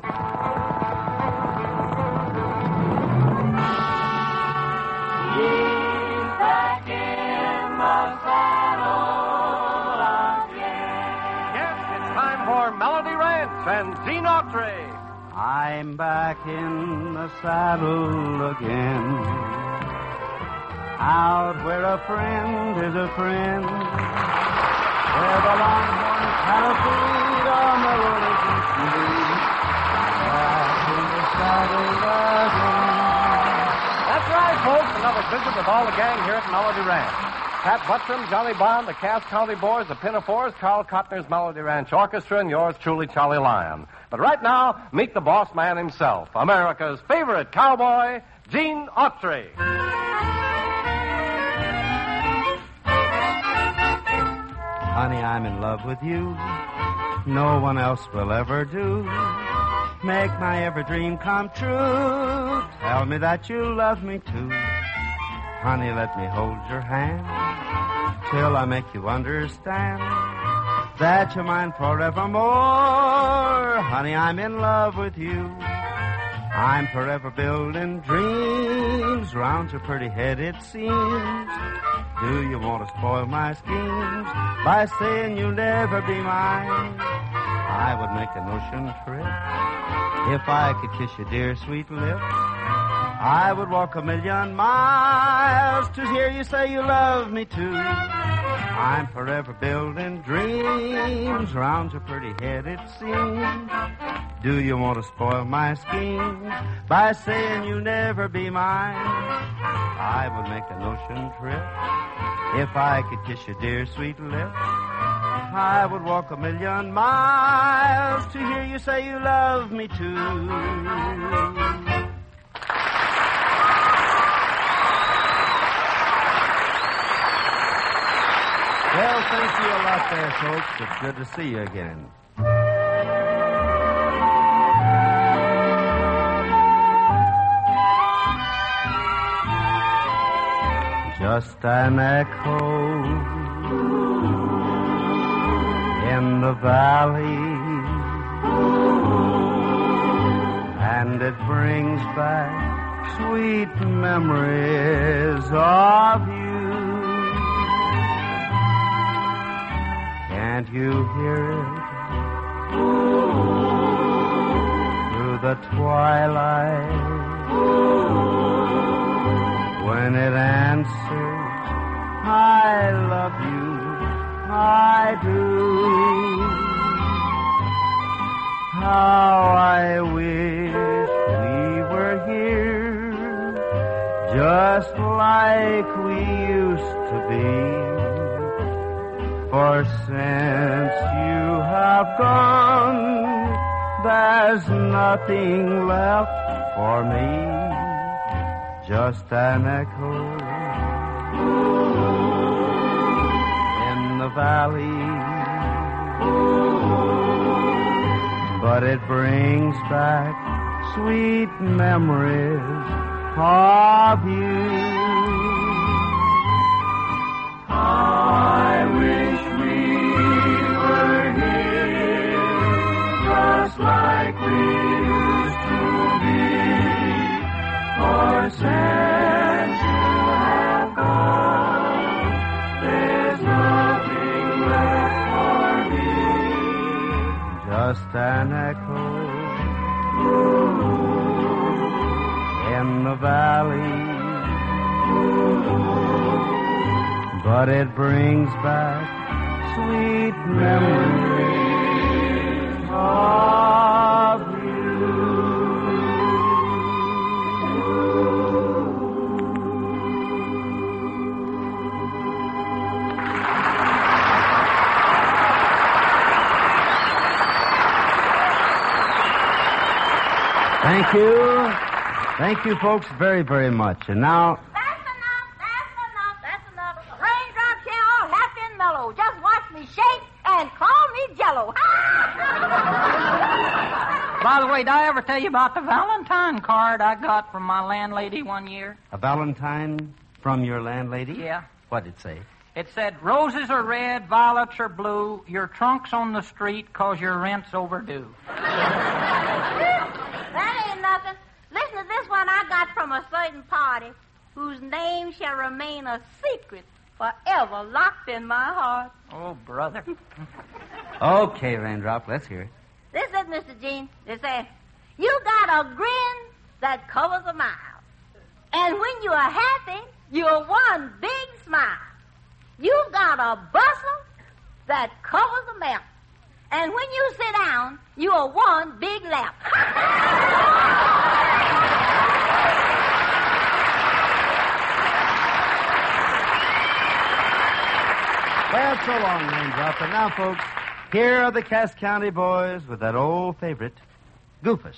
And Gene Autry. I'm back in the saddle again, out where a friend is a friend, where the longhorns had a feed on the rolling sea. Back in the saddle again. That's right, folks. Another visit with all the gang here at Melody Ranch. Pat Buttram, Johnny Bond, the Cass County Boys, the Pinafores, Carl Cotner's Melody Ranch Orchestra, and yours truly, Charlie Lyon. But right now, meet the boss man himself, America's favorite cowboy, Gene Autry. Honey, I'm in love with you. No one else will ever do. Make my every dream come true. Tell me that you love me too. Honey, let me hold your hand till I make you understand that you're mine forevermore. Honey, I'm in love with you. I'm forever building dreams round your pretty head, it seems. Do you want to spoil my schemes by saying you'll never be mine? I would make an ocean trip if I could kiss your dear sweet lips. I would walk 1,000,000 miles to hear you say you love me too. I'm forever building dreams round your pretty head, it seems. Do you want to spoil my schemes by saying you'll never be mine? I would make an ocean trip if I could kiss your dear sweet lips. I would walk 1,000,000 miles to hear you say you love me too. Well, thank you a lot there, folks. It's good to see you again. Just an echo in the valley, and it brings back sweet memories of you. Can't you hear it through the twilight when it answers, I love you, I do. How I wish we were here, just like we used to be. For since you have gone, there's nothing left for me, just an echo in the valley. But it brings back sweet memories of you. I wish we were here, just like we used to be. For since you have gone, there's nothing left for me, just an echo in the valley. But it brings back sweet memories of you. Thank you. Thank you, folks, very, very much. And now... By the way, did I ever tell you about the Valentine card I got from my landlady one year? A Valentine from your landlady? Yeah. What'd it say? It said, roses are red, violets are blue, your trunk's on the street 'cause your rent's overdue. a certain party whose name shall remain a secret forever locked in my heart. Oh, brother. Okay, Raindrop, let's hear it. This is Mr. Gene. They say, you got a grin that covers a mile. And when you are happy, you're one big smile. You got a bustle that covers a mouth. And when you sit down, you are one big lap. Well, so long, Raindrop. And now, folks, here are the Cass County Boys with that old favorite, Goofus.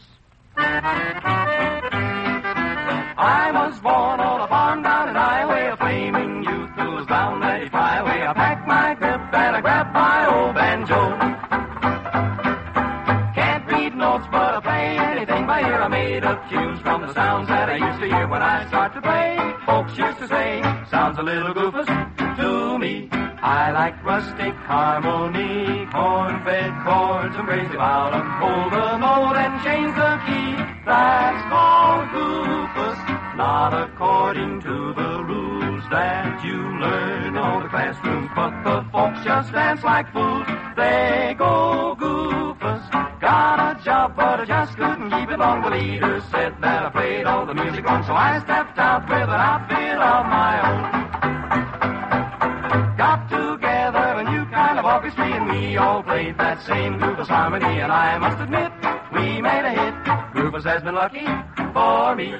I was born on a farm down in Iowa, a flaming youth who was bound that he'd fly away. I packed my grip and I grabbed my old banjo. Can't read notes, but I play anything by ear. I made up tunes from the sounds that I used to hear when I start to play. Folks used to say, sounds a little goofus to me. I like rustic harmony, corn-fed chords and crazy bottom. Hold the note and change the key. That's called goofus, not according to the rules that you learn on the classrooms. But the folks just dance like fools. They go goofus. Got a job, but I just couldn't keep it long. The leader said that I played all the music wrong, so I stepped out with an outfit of my own. Got together a new kind of orchestra, and we all played that same Goofus harmony. And I must admit, we made a hit. Goofus has been lucky for me.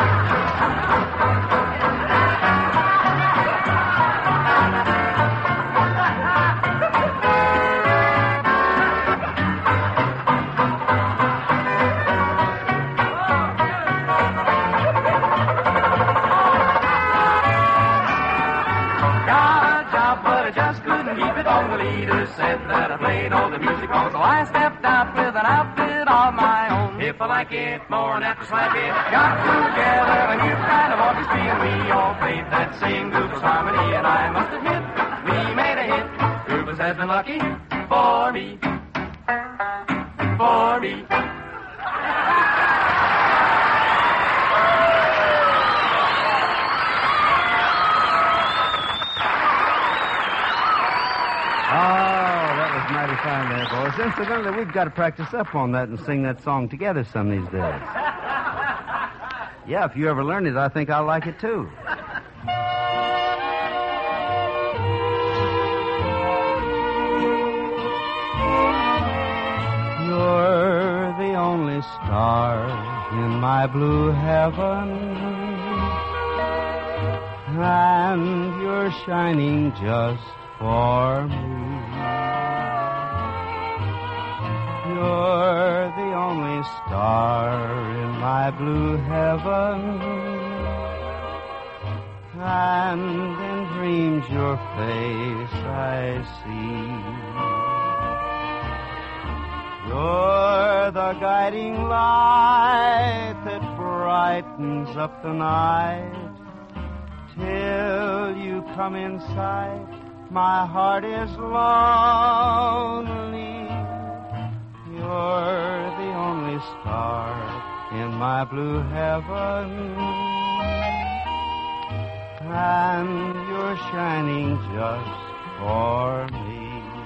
The leader said that I played all the music wrong, so I stepped out with an outfit of my own. If I like it more than after slap it, got together a new kind of orchestra, and we all played that same Goofus harmony. And I must admit, we made a hit. Goofus has been lucky for me. For me. Fine there, boys. Incidentally, we've got to practice up on that and sing that song together some of these days. Yeah, if you ever learn it, I think I'll like it too. You're the only star in my blue heaven, and you're shining just for me. You're the only star in my blue heaven, and in dreams your face I see. You're the guiding light that brightens up the night. Till you come in sight, my heart is lonely. You're the only star in my blue heaven, and you're shining just for me.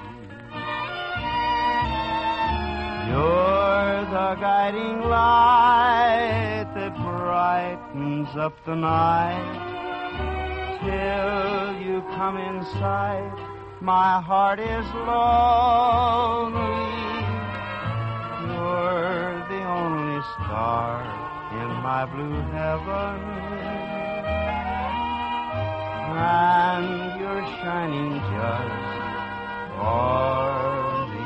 You're the guiding light that brightens up the night. Till you come in sight, my heart is lonely. You're the only star in my blue heaven, and you're shining just for me.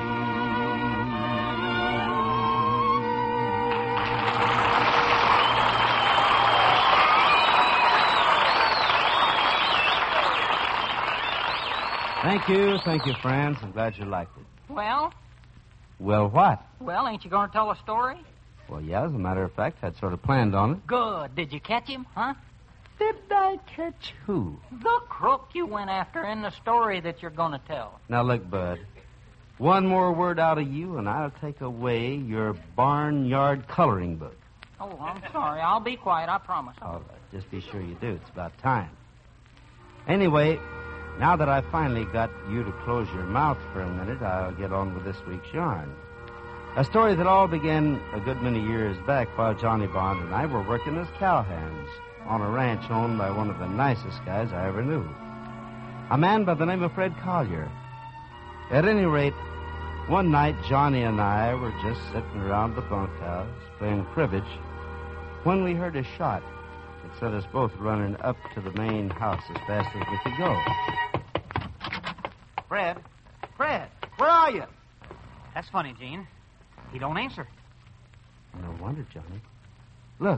Thank you, friends. I'm glad you liked it. Well? Well, what? Well, ain't you going to tell a story? Well, yeah, as a matter of fact, I'd sort of planned on it. Good. Did you catch him, huh? Did I catch who? The crook you went after in the story that you're going to tell. Now, look, Bud. One more word out of you, and I'll take away your barnyard coloring book. Oh, I'm sorry. I'll be quiet, I promise. All right, just be sure you do. It's about time. Anyway, now that I've finally got you to close your mouth for a minute, I'll get on with this week's yarn. A story that all began a good many years back while Johnny Bond and I were working as cowhands on a ranch owned by one of the nicest guys I ever knew. A man by the name of Fred Collier. At any rate, one night Johnny and I were just sitting around the bunkhouse playing cribbage when we heard a shot that set us both running up to the main house as fast as we could go. Fred, where are you? That's funny, Gene. He don't answer. No wonder, Johnny. Look.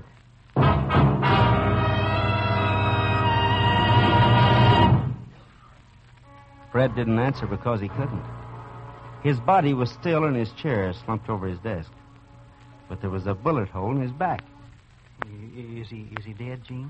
Fred didn't answer because he couldn't. His body was still in his chair, slumped over his desk. But there was a bullet hole in his back. Is he dead, Gene?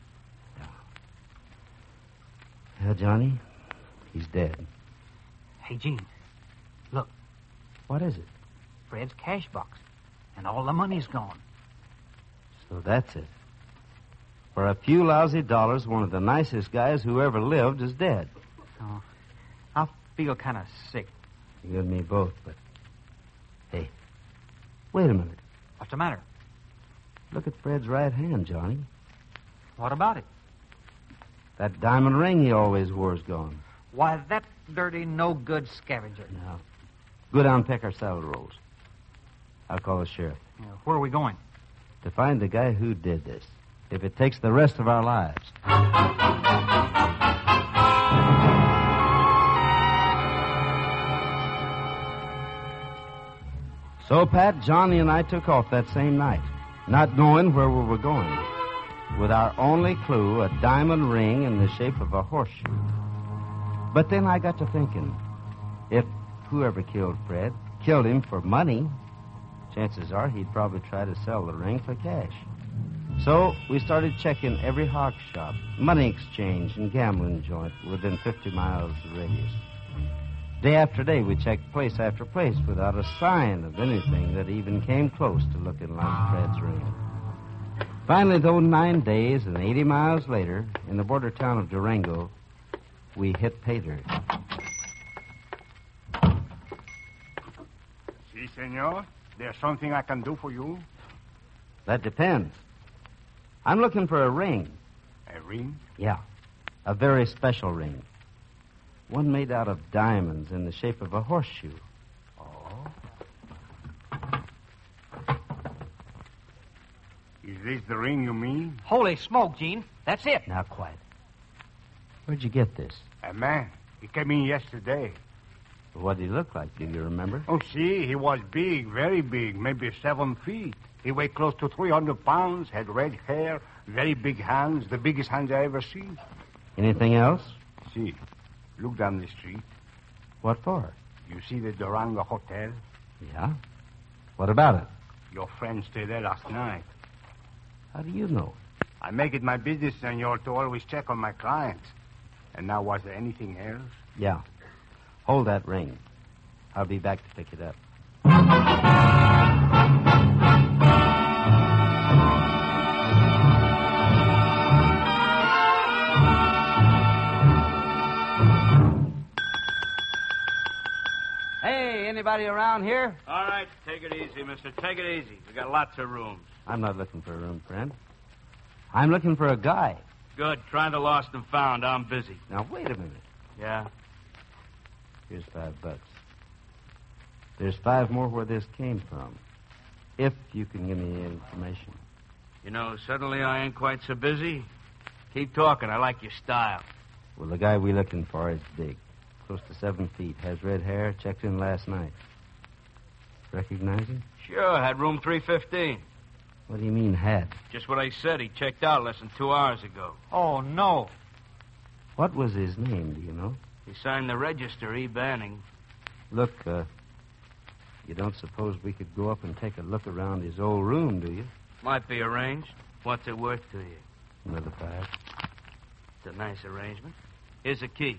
Yeah, Johnny, he's dead. Hey, Gene, look. What is it? Fred's cash box. And all the money's gone. So that's it. For a few lousy dollars, one of the nicest guys who ever lived is dead. Oh, I feel kind of sick. You and me both, but... Hey, wait a minute. What's the matter? Look at Fred's right hand, Johnny. What about it? That diamond ring he always wore is gone. Why, that dirty, no-good scavenger. Now, go down and pick our salad rolls. I'll call the sheriff. Where are we going? To find the guy who did this, if it takes the rest of our lives. So, Pat, Johnny and I took off that same night, not knowing where we were going, with our only clue, a diamond ring in the shape of a horseshoe. But then I got to thinking, if whoever killed Fred killed him for money, chances are he'd probably try to sell the ring for cash. So we started checking every hawk shop, money exchange, and gambling joint within 50 miles radius. Day after day, we checked place after place without a sign of anything that even came close to looking like Fred's ring. Finally, though, 9 days and 80 miles later, in the border town of Durango, we hit pay dirt. Si, senor. There's something I can do for you. That depends. I'm looking for a ring. A ring? Yeah, a very special ring. One made out of diamonds in the shape of a horseshoe. Oh. Is this the ring you mean? Holy smoke, Gene. That's it. Now, quiet. Where'd you get this? A man. He came in yesterday. What did he look like? Do you remember? Oh, see, he was big, very big, maybe 7 feet. He weighed close to 300 pounds, had red hair, very big hands, the biggest hands I ever seen. Anything else? See, look down the street. What for? You see the Durango Hotel? Yeah. What about it? Your friend stayed there last night. How do you know? I make it my business, senor, to always check on my clients. And now, was there anything else? Yeah. Hold that ring. I'll be back to pick it up. Hey, anybody around here? All right, take it easy, mister. Take it easy. We got lots of rooms. I'm not looking for a room, friend. I'm looking for a guy. Good. Trying to lost and found. I'm busy. Now, wait a minute. Yeah? Here's $5. There's 5 more where this came from. If you can give me the information. You know, suddenly I ain't quite so busy. Keep talking. I like your style. Well, the guy we're looking for is big. Close to 7 feet. Has red hair. Checked in last night. Recognize him? Sure, had room 315. What do you mean, had? Just what I said. He checked out less than 2 hours ago. Oh, no. What was his name, do you know? He signed the register, E. Banning. Look, you don't suppose we could go up and take a look around his old room, do you? Might be arranged. What's it worth to you? Another 5. It's a nice arrangement. Here's a key.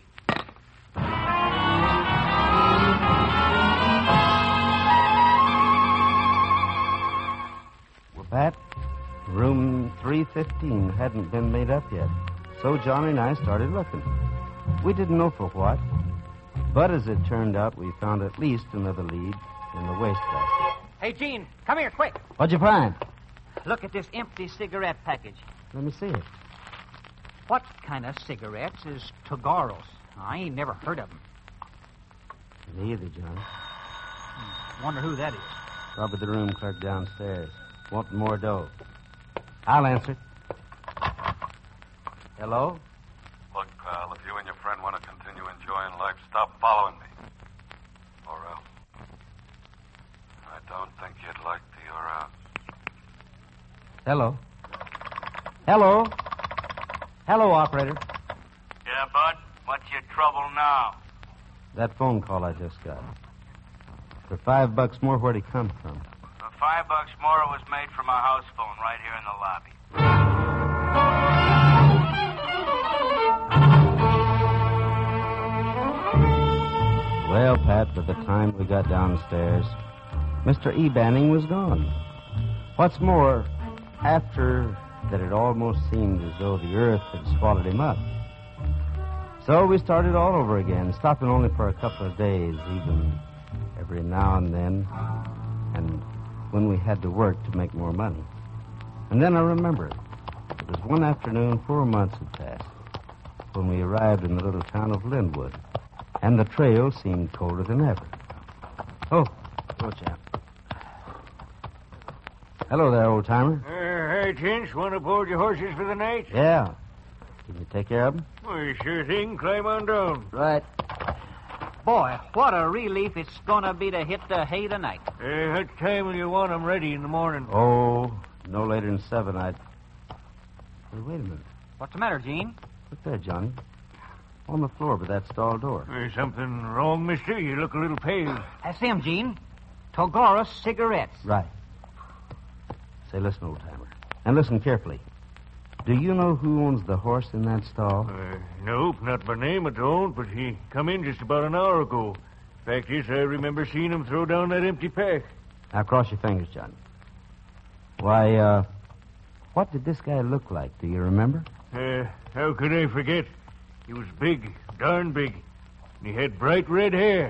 Well, Pat, Room 315 hadn't been made up yet, so Johnny and I started looking. We didn't know for what, but as it turned out, we found at least another lead in the wastebasket. Hey, Gene, come here, quick. What'd you find? Look at this empty cigarette package. Let me see it. What kind of cigarettes is Togaros? I ain't never heard of them. Me either, John. Wonder who that is. Probably the room clerk downstairs. Wanting more dough. I'll answer it. Hello? Look, pal, if you and your friend want to continue enjoying life, stop following me. Or else. I don't think you'd like the or else. Hello? Hello? Hello, operator. Yeah, Bud? What's your trouble now? That phone call I just got. For $5 more, where'd he come from? For $5 more, it was made from a house phone right here in the lobby. Well, Pat, by the time we got downstairs, Mr. E. Banning was gone. What's more, after that it almost seemed as though the earth had swallowed him up. So we started all over again, stopping only for a couple of days, even every now and then, and when we had to work to make more money. And then I remembered. It was one afternoon 4 months had passed when we arrived in the little town of Linwood, and the trail seemed colder than ever. Oh, hello, chap. Hello there, old-timer. Hey, gents, want to board your horses for the night? Yeah. Can you take care of them? Well, sure thing. Climb on down. Right. Boy, what a relief it's gonna be to hit the hay tonight. What time will you want them ready in the morning? Oh, no later than 7, Hey, wait a minute. What's the matter, Gene? Look there, Johnny. On the floor by that stall door. There's something wrong, mister. You look a little pale. That's them, Gene. Togaros cigarettes. Right. Say, listen, old-timer. And listen carefully. Do you know who owns the horse in that stall? Nope, not by name I don't, but he come in just about an hour ago. Fact is, I remember seeing him throw down that empty pack. Now, cross your fingers, Johnny. Why, what did this guy look like? Do you remember? How could I forget? He was big, darn big. And he had bright red hair.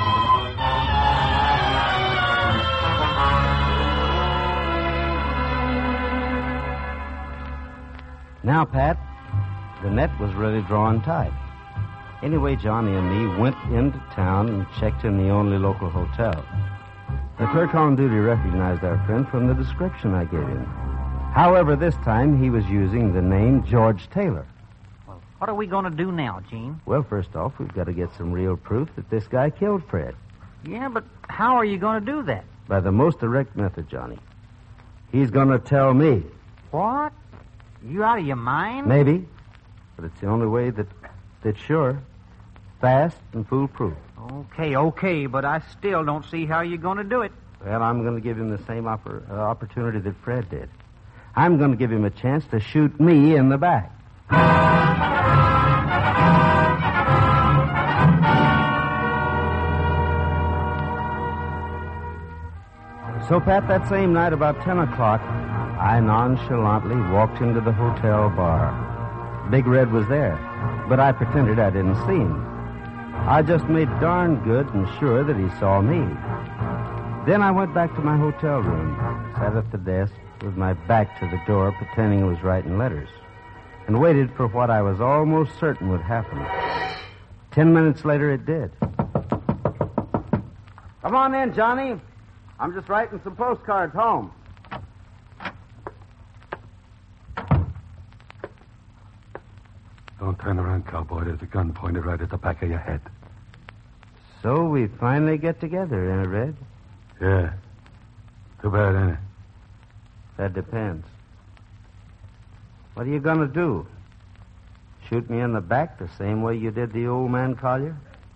Now, Pat, the net was really drawn tight. Anyway, Johnny and me went into town and checked in the only local hotel. The clerk on duty recognized our friend from the description I gave him. However, this time he was using the name George Taylor. Well, what are we going to do now, Gene? Well, first off, we've got to get some real proof that this guy killed Fred. Yeah, but how are you going to do that? By the most direct method, Johnny. He's going to tell me. What? You out of your mind? Maybe, but it's the only way that's sure, fast, and foolproof. Okay, but I still don't see how you're going to do it. Well, I'm going to give him the same opportunity that Fred did. I'm going to give him a chance to shoot me in the back. So, Pat, that same night about 10 o'clock, I nonchalantly walked into the hotel bar. Big Red was there, but I pretended I didn't see him. I just made darn good and sure that he saw me. Then I went back to my hotel room, sat at the desk with my back to the door, pretending I was writing letters, and waited for what I was almost certain would happen. 10 minutes later, it did. Come on in, Johnny. I'm just writing some postcards home. Don't turn around, cowboy. There's a gun pointed right at the back of your head. So we finally get together, ain't it, Red? Yeah. Too bad, ain't it? That depends. What are you going to do? Shoot me in the back the same way you did the old man Collier?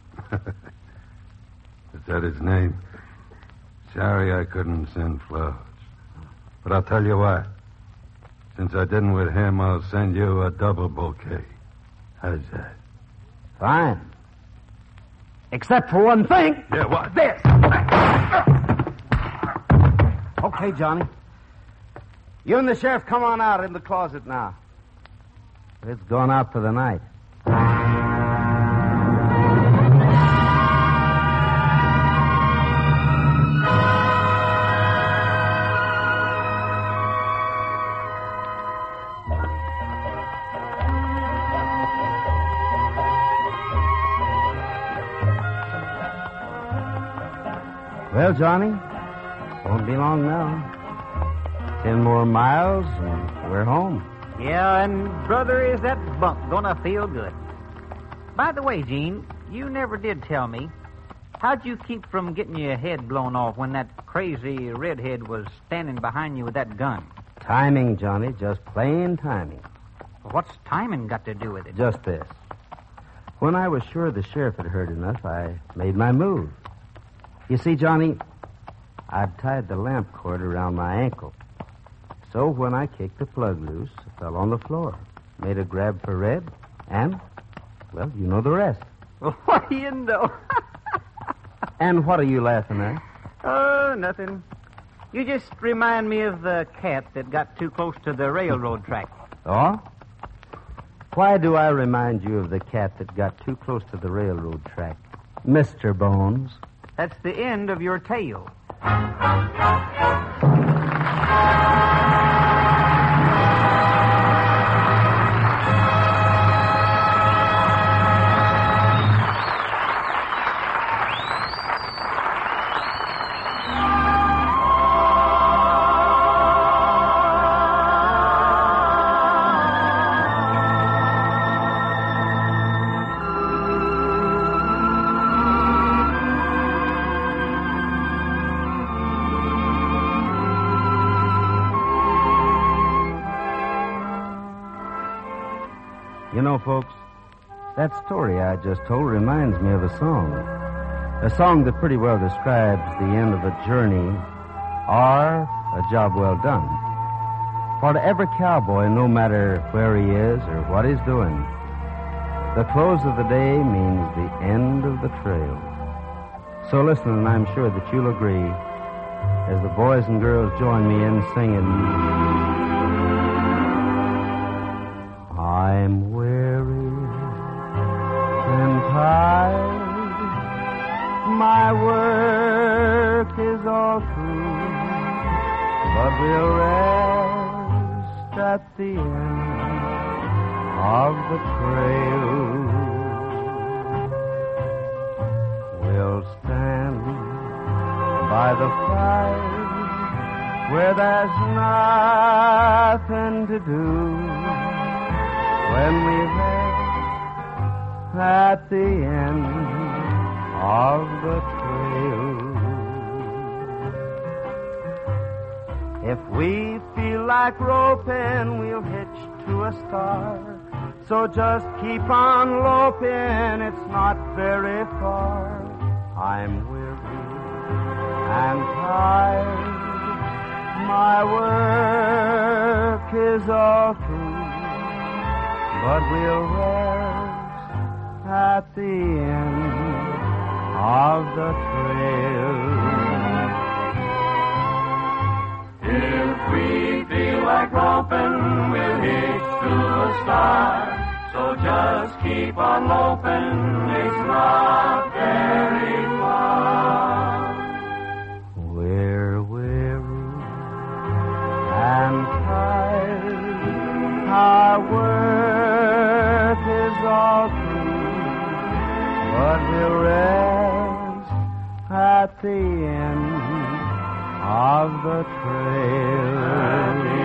Is that his name? Sorry I couldn't send flowers. But I'll tell you what. Since I didn't with him, I'll send you a double bouquet. How's that? Fine. Except for one thing. Yeah, what? This. Okay, Johnny. You and the sheriff come on out in the closet now. It's gone out for the night. Well, Johnny, won't be long now. 10 more miles and we're home. Yeah, and brother, is that bunk gonna feel good? By the way, Gene, you never did tell me. How'd you keep from getting your head blown off when that crazy redhead was standing behind you with that gun? Timing, Johnny, just plain timing. What's timing got to do with it? Just this. When I was sure the sheriff had heard enough, I made my move. You see, Johnny, I'd tied the lamp cord around my ankle. So when I kicked the plug loose, it fell on the floor, made a grab for Red, and, well, you know the rest. What do you know? And what are you laughing at? Oh, nothing. You just remind me of the cat that got too close to the railroad track. Oh? Why do I remind you of the cat that got too close to the railroad track? Mr. Bones. That's the end of your tale. You know, folks, that story I just told reminds me of a song. A song that pretty well describes the end of a journey or a job well done. For to every cowboy, no matter where he is or what he's doing, the close of the day means the end of the trail. So listen, and I'm sure that you'll agree as the boys and girls join me in singing, I'm weary and tired, my work is all through, but we'll rest at the end of the trail. We'll stand by the fire where there's nothing to do, when we rest at the end of the trail. If we feel like roping, we'll hitch to a star. So just keep on loping, it's not very far. I'm weary and tired, my work is all through, but we'll rest at the end of the trail. If we feel like roping, we'll hitch to a star. So just keep on loping, it's not very far. We're weary and tired, our work is all through, but we'll rest at the end of the trail.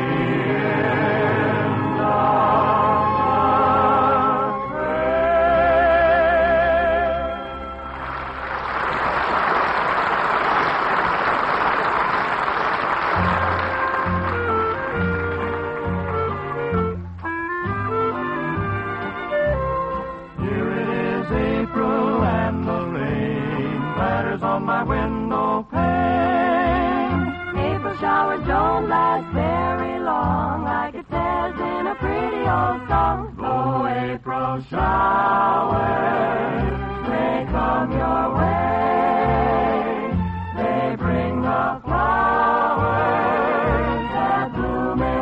They bring the flowers that bloom in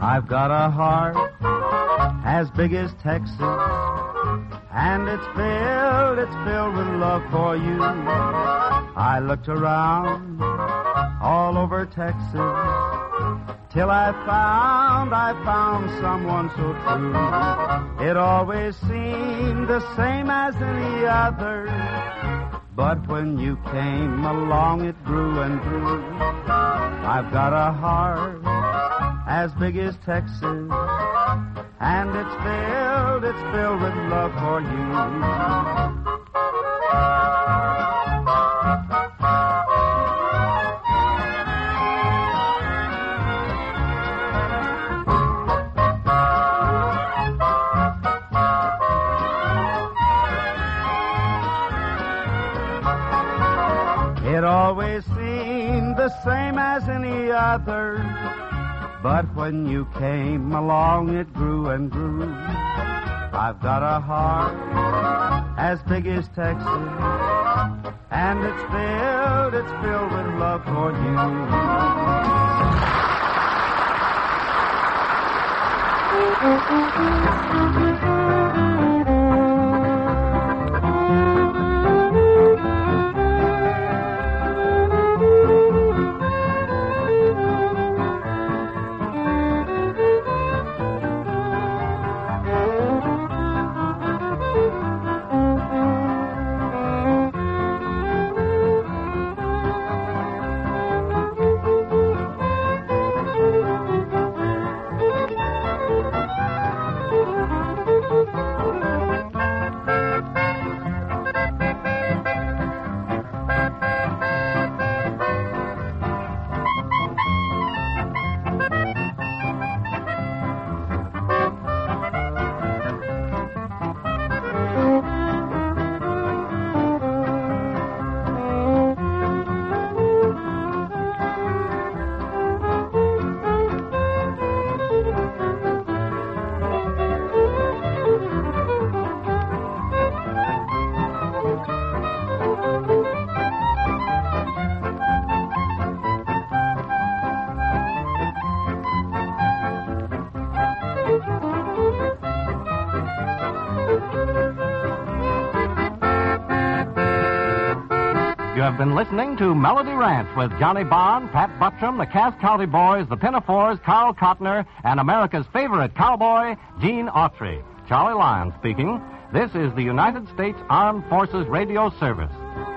I've got a heart as big as Texas, and it's filled with love for you. I looked around all over Texas till I found someone so true. It always seemed the same as any other, but when you came along it grew and grew. I've got a heart as big as Texas, and it's filled with love for you. It always seemed the same as any other, but when you came along it grew and grew. I've got a heart as big as Texas, and it's filled with love for You have been listening to Melody Ranch with Johnny Bond, Pat Buttram, the Cass County Boys, the Pinafores, Carl Cotner, and America's favorite cowboy, Gene Autry. Charlie Lyon speaking. This is the United States Armed Forces Radio Service.